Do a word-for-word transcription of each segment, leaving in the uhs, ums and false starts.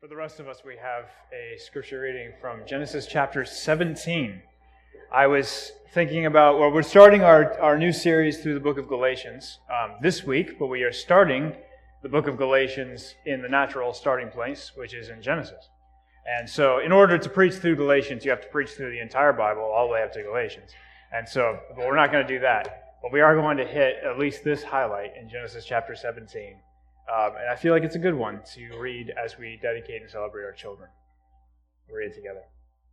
For the rest of us, we have a scripture reading from Genesis chapter seventeen. I was thinking about, well, we're starting our, our new series through the book of Galatians um, this week, but we are starting the book of Galatians in the natural starting place, which is in Genesis. And so in order to preach through Galatians, you have to preach through the entire Bible all the way up to Galatians. And so, but we're not going to do that. But we are going to hit at least this highlight in Genesis chapter seventeen. Um, and I feel like it's a good one to read as we dedicate and celebrate our children. We'll read it together.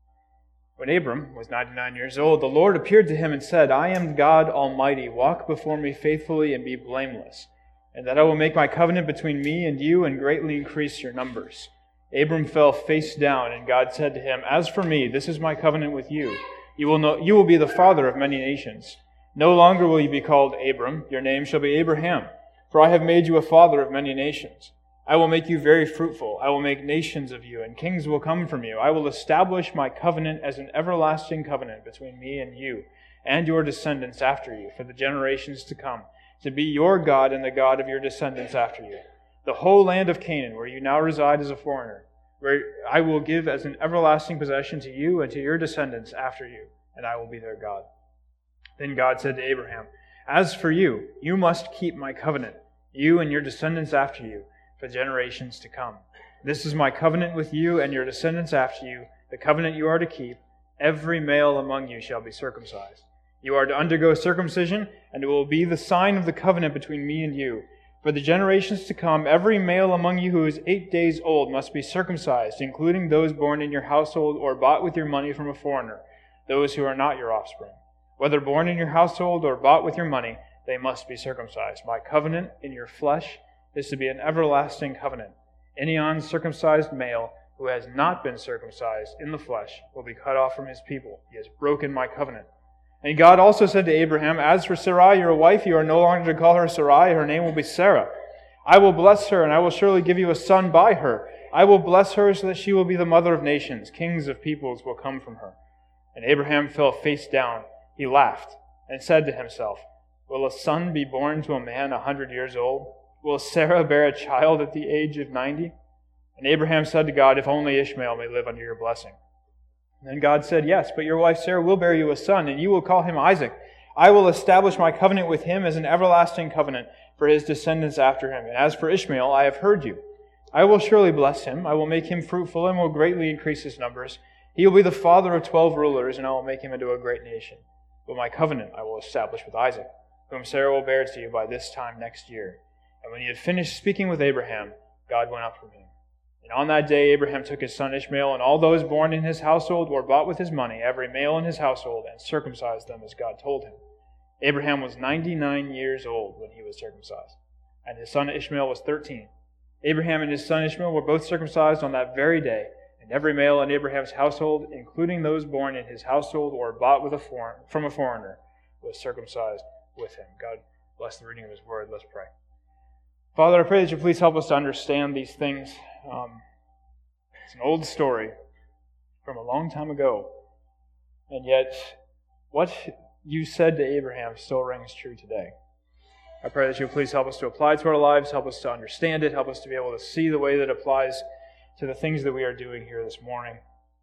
When Abram was ninety-nine years old, the Lord appeared to him and said, I am God Almighty. Walk before me faithfully and be blameless, and that I will make my covenant between me and you and greatly increase your numbers. Abram fell face down, and God said to him, As for me, this is my covenant with you. You will know, you will be the father of many nations. No longer will you be called Abram. Your name shall be Abraham. For I have made you a father of many nations. I will make you very fruitful. I will make nations of you, and kings will come from you. I will establish my covenant as an everlasting covenant between me and you, and your descendants after you, for the generations to come, to be your God and the God of your descendants after you. The whole land of Canaan, where you now reside as a foreigner, where I will give as an everlasting possession to you and to your descendants after you, and I will be their God. Then God said to Abraham, As for you, you must keep my covenant, you and your descendants after you, for generations to come. This is my covenant with you and your descendants after you, the covenant you are to keep. Every male among you shall be circumcised. You are to undergo circumcision, and it will be the sign of the covenant between me and you. For the generations to come, every male among you who is eight days old must be circumcised, including those born in your household or bought with your money from a foreigner, those who are not your offspring. Whether born in your household or bought with your money, they must be circumcised. My covenant in your flesh is to be an everlasting covenant. Any uncircumcised male who has not been circumcised in the flesh will be cut off from his people. He has broken my covenant. And God also said to Abraham, As for Sarai, your wife, you are no longer to call her Sarai. Her name will be Sarah. I will bless her, and I will surely give you a son by her. I will bless her so that she will be the mother of nations. Kings of peoples will come from her. And Abraham fell face down. He laughed and said to himself, Will a son be born to a man a hundred years old? Will Sarah bear a child at the age of ninety? And Abraham said to God, If only Ishmael may live under your blessing. And then God said, Yes, but your wife Sarah will bear you a son, and you will call him Isaac. I will establish my covenant with him as an everlasting covenant for his descendants after him. And as for Ishmael, I have heard you. I will surely bless him. I will make him fruitful and will greatly increase his numbers. He will be the father of twelve rulers, and I will make him into a great nation. But my covenant I will establish with Isaac, whom Sarah will bear to you by this time next year. And when he had finished speaking with Abraham, God went up from him. And on that day Abraham took his son Ishmael, and all those born in his household were bought with his money, every male in his household, and circumcised them as God told him. Abraham was ninety-nine years old when he was circumcised, and his son Ishmael was thirteen. Abraham and his son Ishmael were both circumcised on that very day, and every male in Abraham's household, including those born in his household or bought with a foreign, from a foreigner, was circumcised with him. God bless the reading of his word. Let's pray. Father, I pray that you please help us to understand these things. Um, it's an old story from a long time ago, and yet what you said to Abraham still rings true today. I pray that you please help us to apply it to our lives, help us to understand it, help us to be able to see the way that it applies to the things that we are doing here this morning.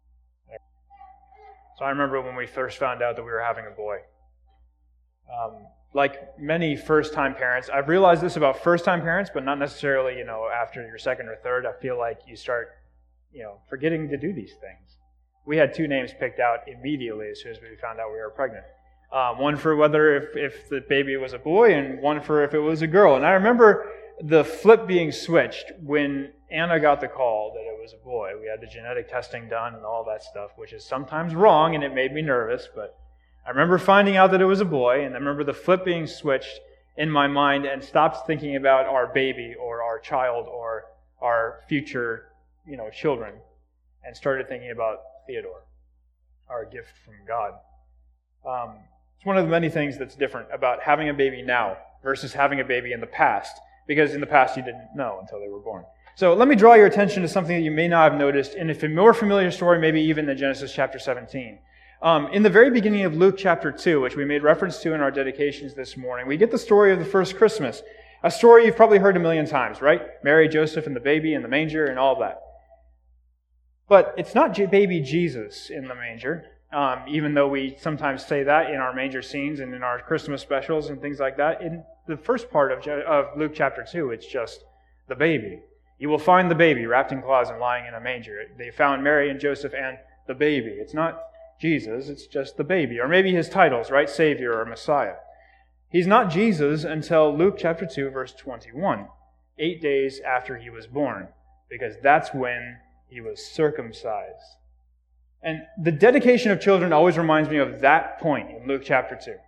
So I remember when we first found out that we were having a boy. Um, like many first-time parents, I've realized this about first-time parents, but not necessarily, you know, after your second or third. I feel like you start, you know, forgetting to do these things. We had two names picked out immediately as soon as we found out we were pregnant. Um, one for whether if, if the baby was a boy, and one for if it was a girl. And I remember the flip being switched when Anna got the call that it was a boy. We had the genetic testing done and all that stuff, which is sometimes wrong, and it made me nervous, but I remember finding out that it was a boy, and I remember the flip being switched in my mind and stopped thinking about our baby or our child or our future, you know, children, and started thinking about Theodore, our gift from God. Um, it's one of the many things that's different about having a baby now versus having a baby in the past, because in the past you didn't know until they were born. So let me draw your attention to something that you may not have noticed in a more familiar story, maybe even in Genesis chapter seventeen. Um, in the very beginning of Luke chapter two, which we made reference to in our dedications this morning, we get the story of the first Christmas. A story you've probably heard a million times, right? Mary, Joseph, and the baby, and the manger, and all of that. But it's not J- baby Jesus in the manger, um, even though we sometimes say that in our manger scenes and in our Christmas specials and things like that. In the first part of, Je- of Luke chapter two, it's just the baby. You will find the baby wrapped in cloths and lying in a manger. They found Mary and Joseph and the baby. It's not Jesus, it's just the baby. Or maybe his titles, right? Savior or Messiah. He's not Jesus until Luke chapter two, verse twenty-one, eight days after he was born, because that's when he was circumcised. And the dedication of children always reminds me of that point in Luke chapter two.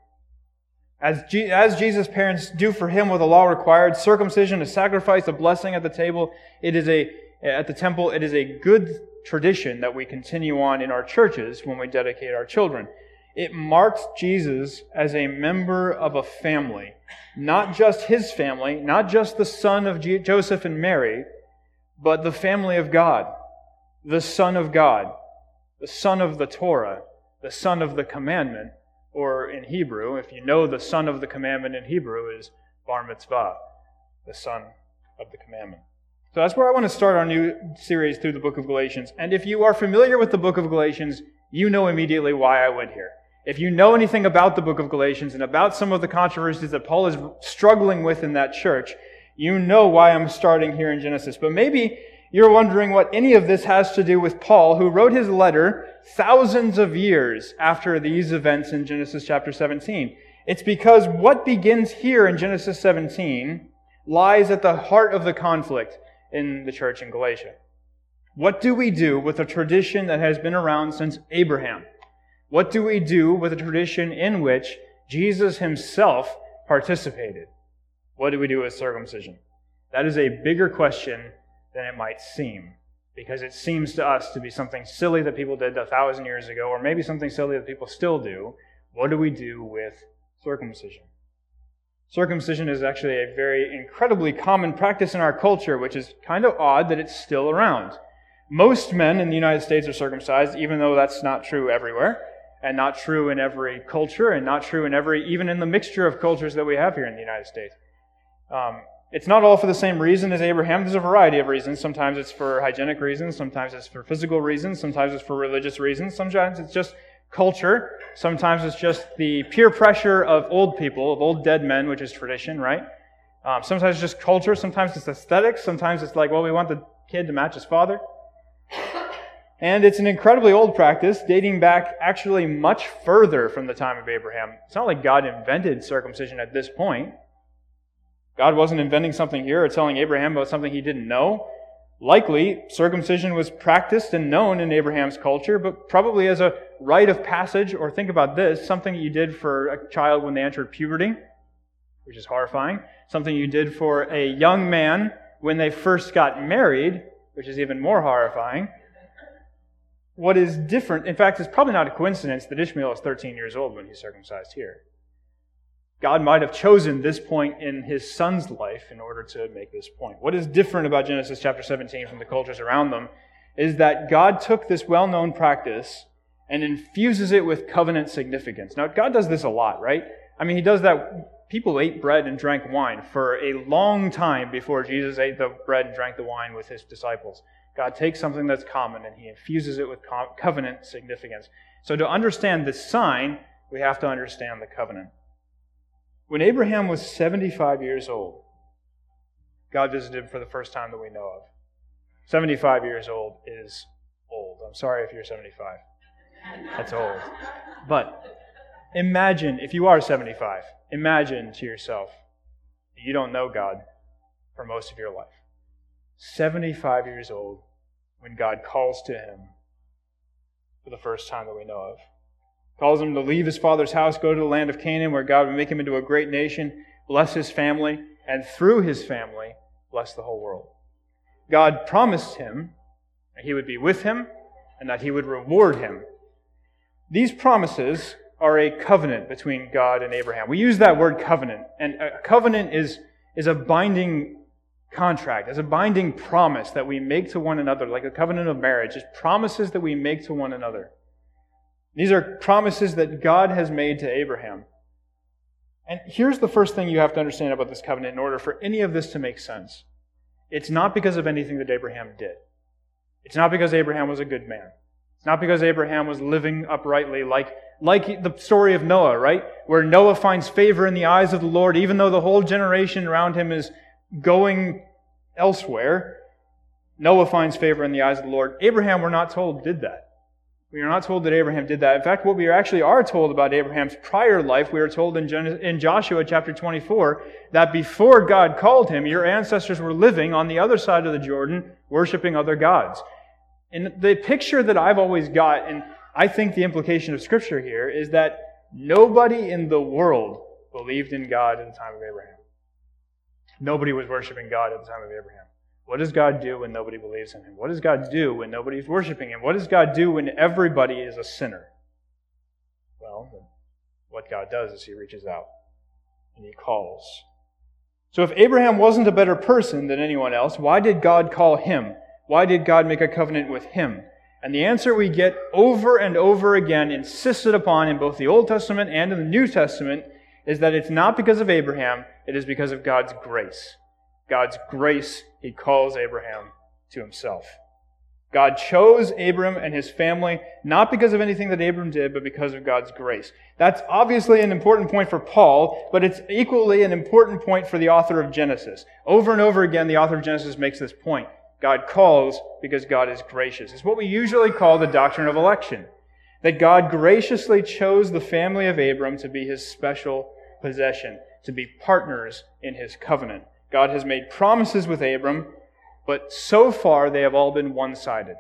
As, G- as Jesus' parents do for him what the law required, circumcision, a sacrifice, a blessing at the table, it is a at the temple, it is a good tradition that we continue on in our churches when we dedicate our children. It marks Jesus as a member of a family, not just his family, not just the son of G- Joseph and Mary, but the family of God, the Son of God, the Son of the Torah, the Son of the commandment, or in Hebrew, if you know the son of the commandment in Hebrew is bar mitzvah, the son of the commandment. So that's where I want to start our new series through the book of Galatians. And if you are familiar with the book of Galatians, you know immediately why I went here. If you know anything about the book of Galatians and about some of the controversies that Paul is struggling with in that church, you know why I'm starting here in Genesis. But maybe you're wondering what any of this has to do with Paul, who wrote his letter thousands of years after these events in Genesis chapter seventeen. It's because what begins here in Genesis seventeen lies at the heart of the conflict in the church in Galatia. What do we do with a tradition that has been around since Abraham? What do we do with a tradition in which Jesus himself participated? What do we do with circumcision? That is a bigger question than it might seem, because it seems to us to be something silly that people did a thousand years ago, or maybe something silly that people still do. What do we do with circumcision? Circumcision is actually a very incredibly common practice in our culture, which is kind of odd that it's still around. Most men in the United States are circumcised, even though that's not true everywhere, and not true in every culture, and not true in every, even in the mixture of cultures that we have here in the United States. Um, It's not all for the same reason as Abraham. There's a variety of reasons. Sometimes it's for hygienic reasons. Sometimes it's for physical reasons. Sometimes it's for religious reasons. Sometimes it's just culture. Sometimes it's just the peer pressure of old people, of old dead men, which is tradition, right? Um, sometimes it's just culture. Sometimes it's aesthetics. Sometimes it's like, well, we want the kid to match his father. And it's an incredibly old practice, dating back actually much further from the time of Abraham. It's not like God invented circumcision at this point. God wasn't inventing something here or telling Abraham about something he didn't know. Likely, circumcision was practiced and known in Abraham's culture, but probably as a rite of passage, or think about this, something you did for a child when they entered puberty, which is horrifying. Something you did for a young man when they first got married, which is even more horrifying. What is different, in fact, it's probably not a coincidence that Ishmael is thirteen years old when he's circumcised here. God might have chosen this point in his son's life in order to make this point. What is different about Genesis chapter seventeen from the cultures around them is that God took this well-known practice and infuses it with covenant significance. Now, God does this a lot, right? I mean, he does that. People ate bread and drank wine for a long time before Jesus ate the bread and drank the wine with his disciples. God takes something that's common and he infuses it with covenant significance. So to understand this sign, we have to understand the covenant. When Abraham was seventy-five years old, God visited him for the first time that we know of. seventy-five years old is old. I'm sorry if you're seventy-five. That's old. But imagine, if you are seventy-five, imagine to yourself that you don't know God for most of your life. seventy-five years old when God calls to him for the first time that we know of. Calls him to leave his father's house, go to the land of Canaan, where God would make him into a great nation, bless his family, and through his family, bless the whole world. God promised him that he would be with him and that he would reward him. These promises are a covenant between God and Abraham. We use that word covenant, and a covenant is, is a binding contract, is a binding promise that we make to one another, like a covenant of marriage. It's promises that we make to one another. These are promises that God has made to Abraham. And here's the first thing you have to understand about this covenant in order for any of this to make sense. It's not because of anything that Abraham did. It's not because Abraham was a good man. It's not because Abraham was living uprightly like, like the story of Noah, right? Where Noah finds favor in the eyes of the Lord, even though the whole generation around him is going elsewhere. Noah finds favor in the eyes of the Lord. Abraham, we're not told, did that. We are not told that Abraham did that. In fact, what we actually are told about Abraham's prior life, we are told in, Gen- in Joshua chapter twenty-four, that before God called him, your ancestors were living on the other side of the Jordan, worshiping other gods. And the picture that I've always got, and I think the implication of Scripture here, is that nobody in the world believed in God at the time of Abraham. Nobody was worshiping God at the time of Abraham. What does God do when nobody believes in Him? What does God do when nobody's worshiping Him? What does God do when everybody is a sinner? Well, what God does is He reaches out and He calls. So if Abraham wasn't a better person than anyone else, why did God call him? Why did God make a covenant with him? And the answer we get over and over again, insisted upon in both the Old Testament and in the New Testament, is that it's not because of Abraham, it is because of God's grace. God's grace, He calls Abraham to Himself. God chose Abram and his family not because of anything that Abram did, but because of God's grace. That's obviously an important point for Paul, but it's equally an important point for the author of Genesis. Over and over again, the author of Genesis makes this point. God calls because God is gracious. It's what we usually call the doctrine of election. That God graciously chose the family of Abram to be His special possession, to be partners in His covenant. God has made promises with Abram, but so far they have all been one-sided.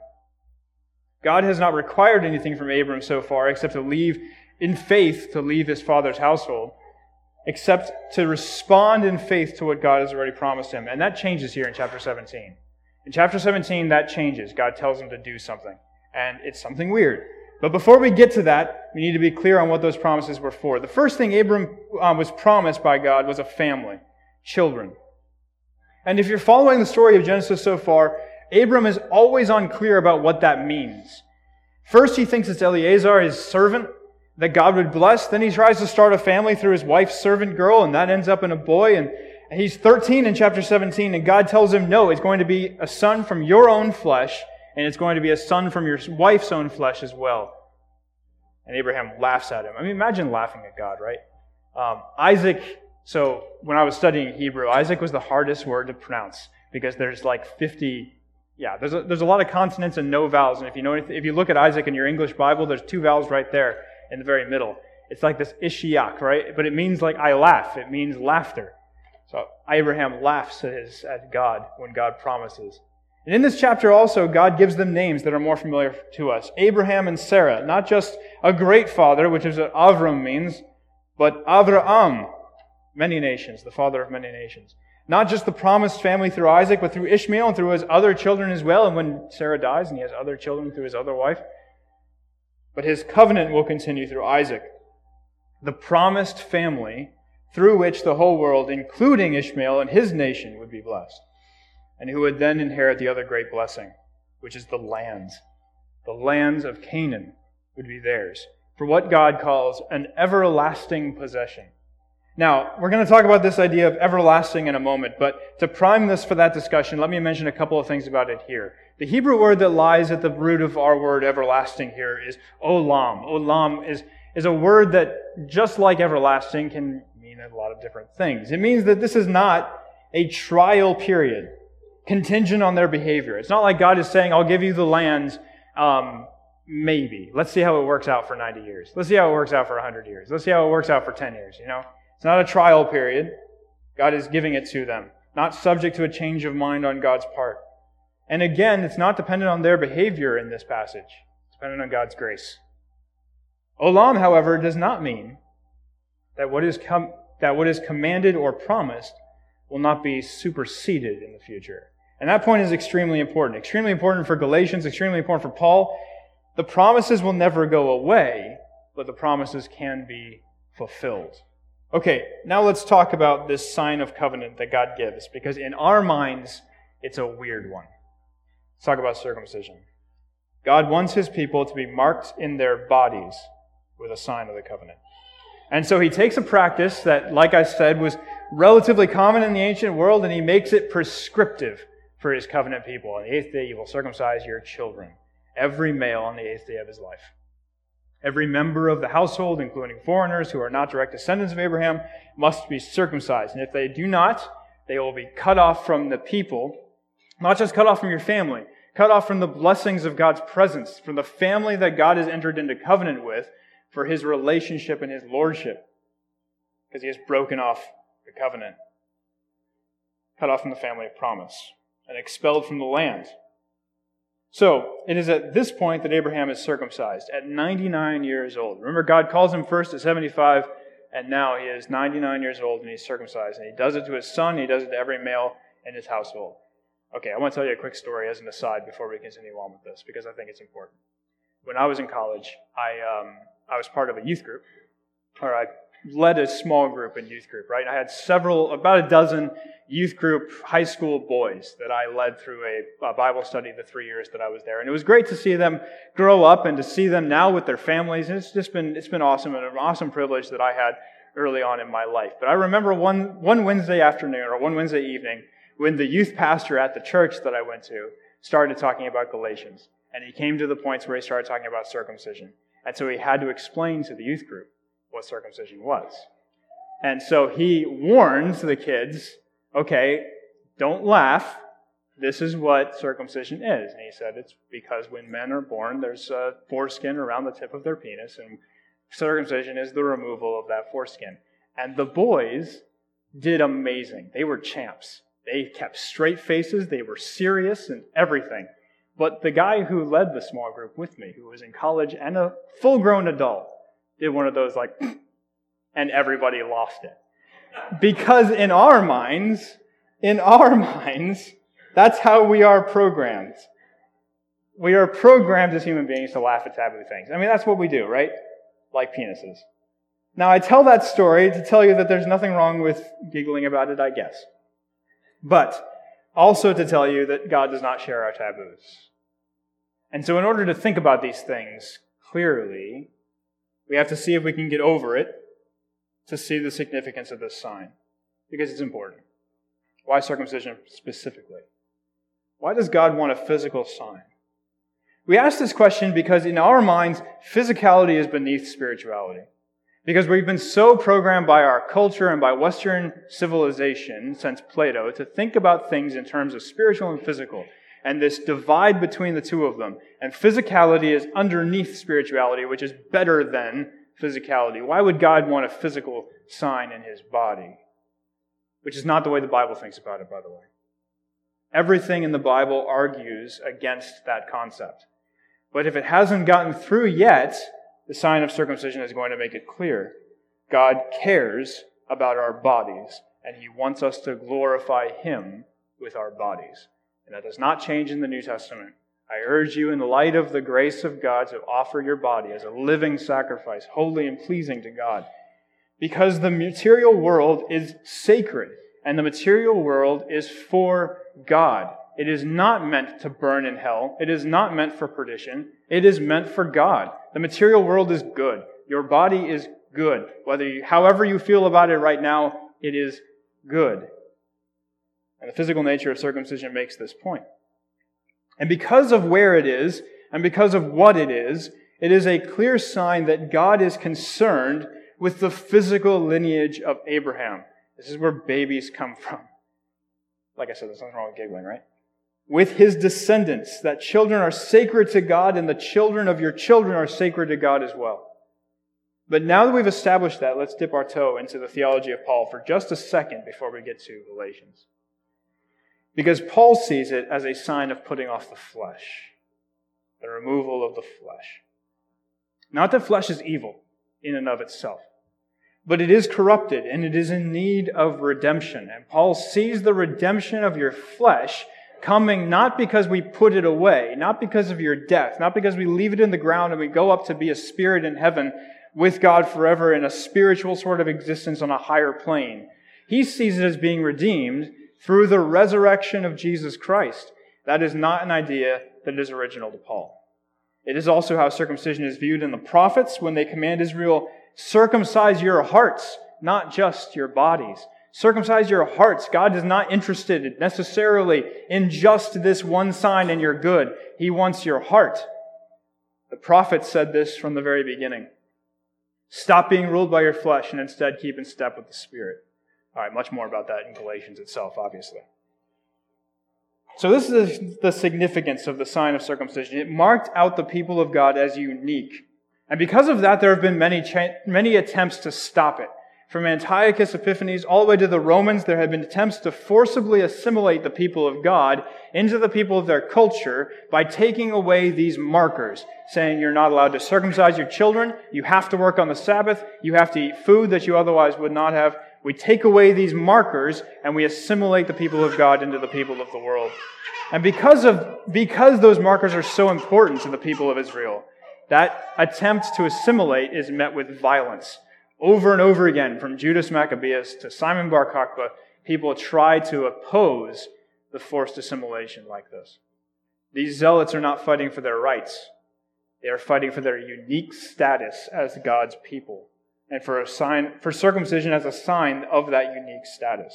God has not required anything from Abram so far except to leave, in faith, to leave his father's household, except to respond in faith to what God has already promised him. And that changes here in chapter seventeen. In chapter seventeen, that changes. God tells him to do something. And it's something weird. But before we get to that, we need to be clear on what those promises were for. The first thing Abram um, was promised by God was a family, children. And if you're following the story of Genesis so far, Abram is always unclear about what that means. First, he thinks it's Eliezer, his servant, that God would bless. Then he tries to start a family through his wife's servant girl, and that ends up in a boy. And he's thirteen in chapter seventeen, and God tells him, no, it's going to be a son from your own flesh, and it's going to be a son from your wife's own flesh as well. And Abraham laughs at him. I mean, imagine laughing at God, right? Um, Isaac... So when I was studying Hebrew, Isaac was the hardest word to pronounce because there's like fifty, yeah, there's a, there's a lot of consonants and no vowels. And if you know anything, if you look at Isaac in your English Bible, there's two vowels right there in the very middle. It's like this Ishiak, right? But it means like I laugh. It means laughter. So Abraham laughs at his at God when God promises. And in this chapter also, God gives them names that are more familiar to us. Abraham and Sarah, not just a great father, which is what Avram means, but Avraham. Many nations, the father of many nations. Not just the promised family through Isaac, but through Ishmael and through his other children as well. And when Sarah dies and he has other children through his other wife. But his covenant will continue through Isaac. The promised family through which the whole world, including Ishmael and his nation, would be blessed. And who would then inherit the other great blessing, which is the lands. The lands of Canaan would be theirs. For what God calls an everlasting possession. Now, we're going to talk about this idea of everlasting in a moment, but to prime this for that discussion, let me mention a couple of things about it here. The Hebrew word that lies at the root of our word everlasting here is olam. Olam is, is a word that, just like everlasting, can mean a lot of different things. It means that this is not a trial period, contingent on their behavior. It's not like God is saying, I'll give you the lands, um, maybe. Let's see how it works out for ninety years. Let's see how it works out for one hundred years. Let's see how it works out for ten years, you know? It's not a trial period. God is giving it to them, not subject to a change of mind on God's part. And again, it's not dependent on their behavior in this passage. It's dependent on God's grace. Olam, however, does not mean that what is com- that what is commanded or promised will not be superseded in the future. And that point is extremely important. Extremely important for Galatians, extremely important for Paul. The promises will never go away, but the promises can be fulfilled. Okay, now let's talk about this sign of covenant that God gives, because in our minds, it's a weird one. Let's talk about circumcision. God wants His people to be marked in their bodies with a sign of the covenant. And so He takes a practice that, like I said, was relatively common in the ancient world, and He makes it prescriptive for his covenant people. On the eighth day you will circumcise your children, every male on the eighth day of his life. Every member of the household, including foreigners who are not direct descendants of Abraham, must be circumcised. And if they do not, they will be cut off from the people, not just cut off from your family, cut off from the blessings of God's presence, from the family that God has entered into covenant with for his relationship and his lordship, because he has broken off the covenant. Cut off from the family of promise and expelled from the land. So, it is at this point that Abraham is circumcised, at ninety-nine years old. Remember, God calls him first at seventy-five, and now he is ninety-nine years old and he's circumcised. And he does it to his son, he does it to every male in his household. Okay, I want to tell you a quick story as an aside before we continue on with this, because I think it's important. When I was in college, I um, I was part of a youth group, or I led a small group in youth group, right? I had several, about a dozen youth group high school boys that I led through a, a Bible study the three years that I was there. And it was great to see them grow up and to see them now with their families. And it's just been, it's been awesome, and an awesome privilege that I had early on in my life. But I remember one, one Wednesday afternoon or one Wednesday evening when the youth pastor at the church that I went to started talking about Galatians. And he came to the points where he started talking about circumcision. And so he had to explain to the youth group what circumcision was. And so he warns the kids, okay, don't laugh. This is what circumcision is. And he said it's because when men are born, there's a foreskin around the tip of their penis, and circumcision is the removal of that foreskin. And the boys did amazing. They were champs. They kept straight faces. They were serious and everything. But the guy who led the small group with me, who was in college and a full-grown adult, did one of those like, and everybody lost it. Because in our minds, in our minds, that's how we are programmed. We are programmed as human beings to laugh at taboo things. I mean, that's what we do, right? Like penises. Now, I tell that story to tell you that there's nothing wrong with giggling about it, I guess. But also to tell you that God does not share our taboos. And so in order to think about these things clearly, we have to see if we can get over it to see the significance of this sign, because it's important. Why circumcision specifically? Why does God want a physical sign? We ask this question because in our minds, physicality is beneath spirituality. Because we've been so programmed by our culture and by Western civilization since Plato to think about things in terms of spiritual and physical, and this divide between the two of them. And physicality is underneath spirituality, which is better than physicality. Why would God want a physical sign in his body? Which is not the way the Bible thinks about it, by the way. Everything in the Bible argues against that concept. But if it hasn't gotten through yet, the sign of circumcision is going to make it clear. God cares about our bodies, and he wants us to glorify him with our bodies. And that does not change in the New Testament. I urge you, in the light of the grace of God, to offer your body as a living sacrifice, holy and pleasing to God. Because the material world is sacred, and the material world is for God. It is not meant to burn in hell. It is not meant for perdition. It is meant for God. The material world is good. Your body is good. Whether you, however you feel about it right now, it is good. And the physical nature of circumcision makes this point. And because of where it is, and because of what it is, it is a clear sign that God is concerned with the physical lineage of Abraham. This is where babies come from. Like I said, there's nothing wrong with giggling, right? With his descendants, that children are sacred to God, and the children of your children are sacred to God as well. But now that we've established that, let's dip our toe into the theology of Paul for just a second before we get to Galatians. Because Paul sees it as a sign of putting off the flesh, the removal of the flesh. Not that flesh is evil in and of itself, but it is corrupted and it is in need of redemption. And Paul sees the redemption of your flesh coming not because we put it away, not because of your death, not because we leave it in the ground and we go up to be a spirit in heaven with God forever in a spiritual sort of existence on a higher plane. He sees it as being redeemed through the resurrection of Jesus Christ. That is not an idea that is original to Paul. It is also how circumcision is viewed in the prophets when they command Israel, circumcise your hearts, not just your bodies. Circumcise your hearts. God is not interested necessarily in just this one sign and you're good. He wants your heart. The prophet said this from the very beginning. Stop being ruled by your flesh and instead keep in step with the Spirit. All right, much more about that in Galatians itself, obviously. So this is the significance of the sign of circumcision. It marked out the people of God as unique. And because of that, there have been many, cha- many attempts to stop it. From Antiochus Epiphanes all the way to the Romans, there have been attempts to forcibly assimilate the people of God into the people of their culture by taking away these markers, saying you're not allowed to circumcise your children, you have to work on the Sabbath, you have to eat food that you otherwise would not have. We take away these markers and we assimilate the people of God into the people of the world. And because of because those markers are so important to the people of Israel, that attempt to assimilate is met with violence. Over and over again, from Judas Maccabeus to Simon Bar Kokhba, people try to oppose the forced assimilation like this. These zealots are not fighting for their rights. They are fighting for their unique status as God's people, and for a sign, for circumcision as a sign of that unique status.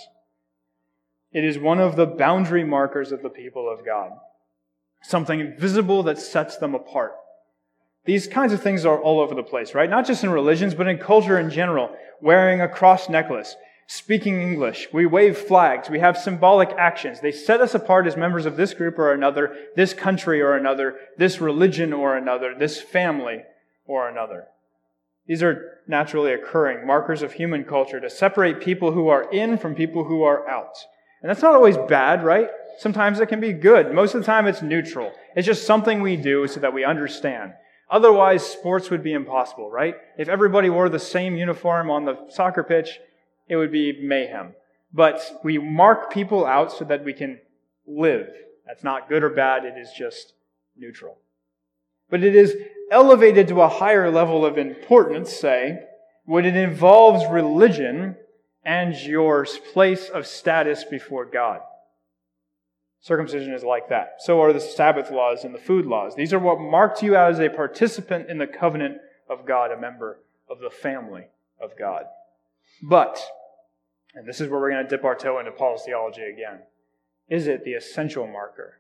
It is one of the boundary markers of the people of God, something visible that sets them apart. These kinds of things are all over the place, right? Not just in religions, but in culture in general. Wearing a cross necklace, speaking English, we wave flags, we have symbolic actions. They set us apart as members of this group or another, this country or another, this religion or another, this family or another. These are naturally occurring markers of human culture to separate people who are in from people who are out. And that's not always bad, right? Sometimes it can be good. Most of the time it's neutral. It's just something we do so that we understand. Otherwise, sports would be impossible, right? If everybody wore the same uniform on the soccer pitch, it would be mayhem. But we mark people out so that we can live. That's not good or bad, it is just neutral. But it is elevated to a higher level of importance, say, when it involves religion and your place of status before God. Circumcision is like that. So are the Sabbath laws and the food laws. These are what marked you as a participant in the covenant of God, a member of the family of God. But, and this is where we're going to dip our toe into Paul's theology again, is it the essential marker?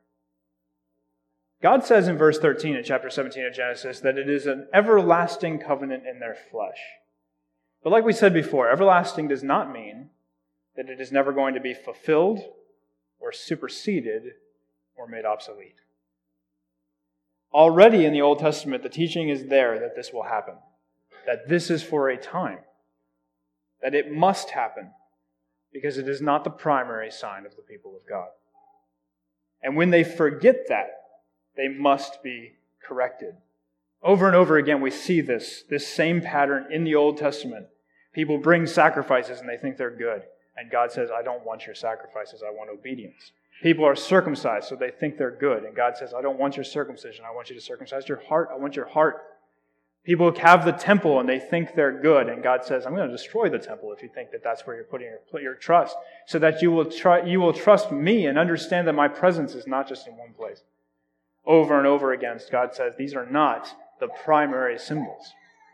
God says in verse thirteen in chapter seventeen of Genesis that it is an everlasting covenant in their flesh. But like we said before, everlasting does not mean that it is never going to be fulfilled or superseded, or made obsolete. Already in the Old Testament, the teaching is there that this will happen, that this is for a time, that it must happen, because it is not the primary sign of the people of God. And when they forget that, they must be corrected. Over and over again, we see this, this same pattern in the Old Testament. People bring sacrifices and they think they're good. And God says, I don't want your sacrifices, I want obedience. People are circumcised, so they think they're good. And God says, I don't want your circumcision, I want you to circumcise your heart, I want your heart. People have the temple and they think they're good. And God says, I'm going to destroy the temple if you think that that's where you're putting your, your trust, so that you will, try, you will trust me and understand that my presence is not just in one place. Over and over again, God says, these are not the primary symbols.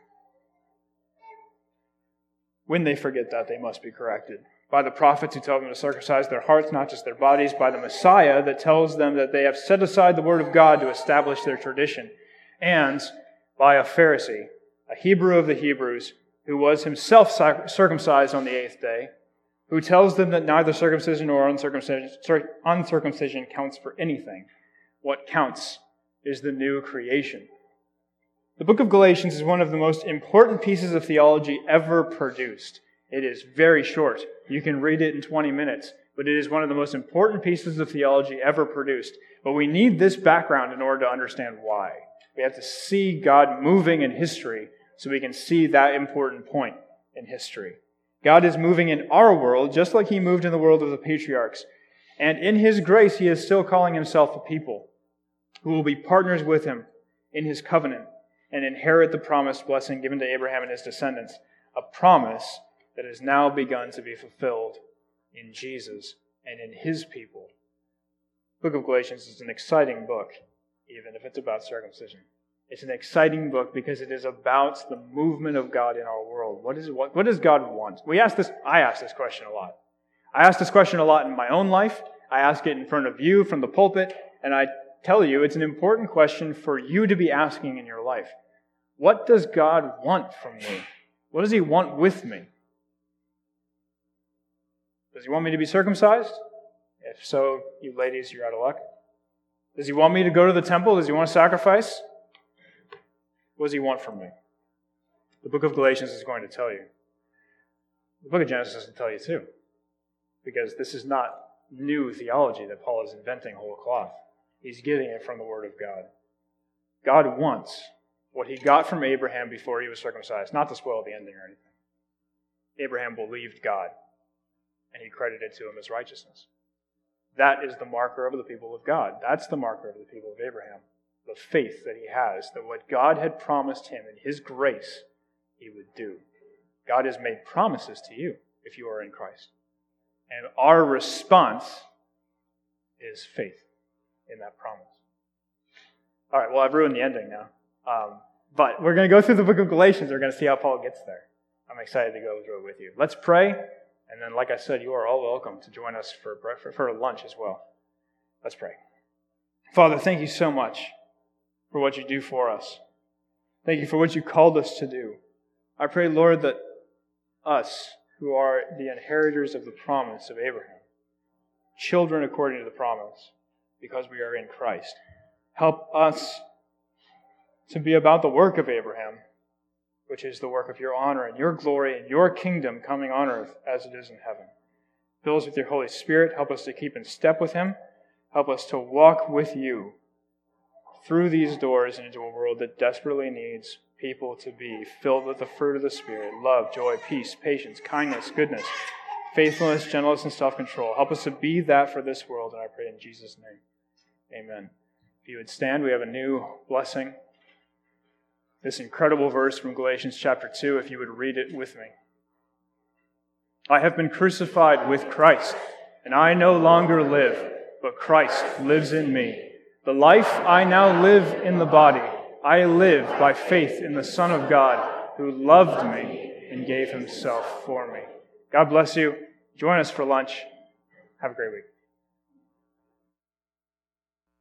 When they forget that, they must be corrected. By the prophets who tell them to circumcise their hearts, not just their bodies. By the Messiah that tells them that they have set aside the word of God to establish their tradition. And by a Pharisee, a Hebrew of the Hebrews, who was himself circumcised on the eighth day, who tells them that neither circumcision nor uncircumcision, uncircumcision counts for anything. What counts is the new creation. The book of Galatians is one of the most important pieces of theology ever produced. It is very short. You can read it in twenty minutes, but it is one of the most important pieces of theology ever produced. But we need this background in order to understand why. We have to see God moving in history so we can see that important point in history. God is moving in our world just like He moved in the world of the patriarchs. And in His grace, He is still calling Himself a people who will be partners with Him in His covenant and inherit the promised blessing given to Abraham and his descendants. A promise that has now begun to be fulfilled in Jesus and in His people. The book of Galatians is an exciting book, even if it's about circumcision. It's an exciting book because it is about the movement of God in our world. What is what, what does God want? We ask this. I ask this question a lot. I ask this question a lot in my own life. I ask it in front of you from the pulpit, and I tell you it's an important question for you to be asking in your life. What does God want from me? What does He want with me? Does He want me to be circumcised? If so, you ladies, you're out of luck. Does He want me to go to the temple? Does He want to sacrifice? What does He want from me? The book of Galatians is going to tell you. The book of Genesis will tell you too. Because this is not new theology that Paul is inventing whole cloth. He's getting it from the Word of God. God wants what He got from Abraham before he was circumcised, not to spoil the ending or anything. Abraham believed God, and He credited to him as righteousness. That is the marker of the people of God. That's the marker of the people of Abraham. The faith that he has, that what God had promised him in His grace, He would do. God has made promises to you if you are in Christ. And our response is faith in that promise. All right, well, I've ruined the ending now. Um, but we're going to go through the book of Galatians. We're going to see how Paul gets there. I'm excited to go through it with you. Let's pray. And then, like I said, you are all welcome to join us for breakfast, for lunch as well. Let's pray. Father, thank You so much for what You do for us. Thank You for what You called us to do. I pray, Lord, that us, who are the inheritors of the promise of Abraham, children according to the promise, because we are in Christ, help us to be about the work of Abraham, which is the work of Your honor and Your glory and Your kingdom coming on earth as it is in heaven. Fill us with Your Holy Spirit. Help us to keep in step with Him. Help us to walk with You through these doors and into a world that desperately needs people to be filled with the fruit of the Spirit: love, joy, peace, patience, kindness, goodness, faithfulness, gentleness, and self-control. Help us to be that for this world, and I pray in Jesus' name. Amen. If you would stand, we have a new blessing. This incredible verse from Galatians chapter two, if you would read it with me. I have been crucified with Christ, and I no longer live, but Christ lives in me. The life I now live in the body, I live by faith in the Son of God, who loved me and gave Himself for me. God bless you. Join us for lunch. Have a great week.